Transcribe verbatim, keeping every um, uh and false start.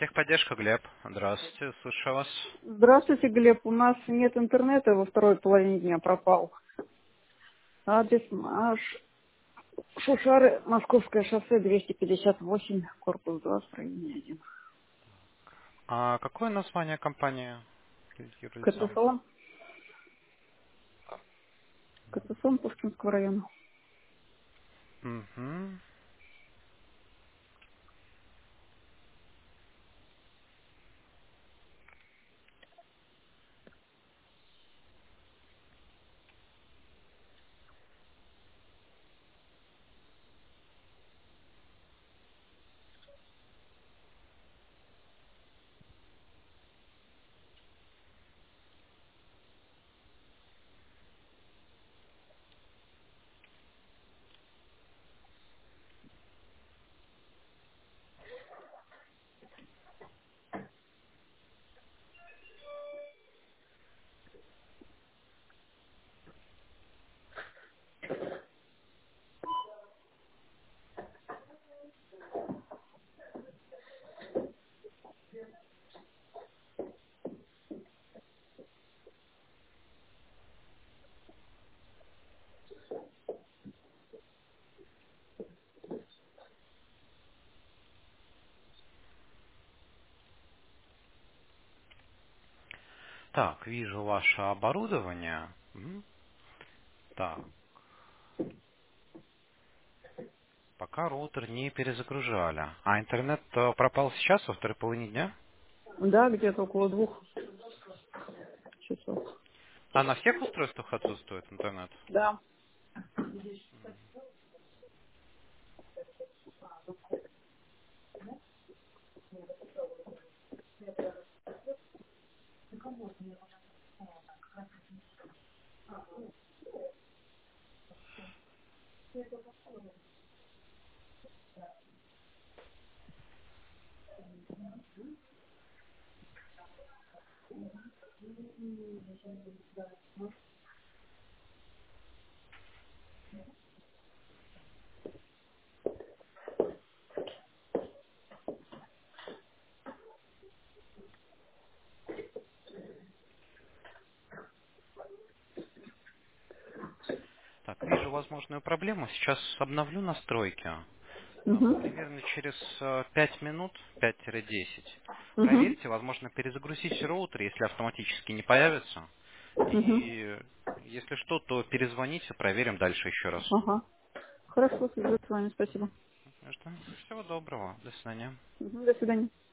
Техподдержка, Глеб. Здравствуйте, слушаю вас. Здравствуйте, Глеб. У нас нет интернета, во второй половине дня пропал. Адрес наш Шушары, Московское шоссе, двести пятьдесят восемь, корпус два, строение один. А какое название компании кредитируется? КТСО, КТСО Пушкинского района. Угу. Так, вижу ваше оборудование. Мгм. Так, пока роутер не перезагружали. А интернет э, пропал сейчас, во второй половине дня? Да, где-то около двух часов. А на всех устройствах отсутствует интернет? Да. Так, вижу возможную проблему. Сейчас обновлю настройки. А, Угу. Примерно через э, пять минут, пять-десять. Угу. Проверьте, возможно, перезагрузите роутер, если автоматически не появится. Угу. И если что, то перезвоните, проверим дальше еще раз. Ага. Хорошо, свяжусь с вами, спасибо. Всего доброго. До свидания. Мгм, до свидания.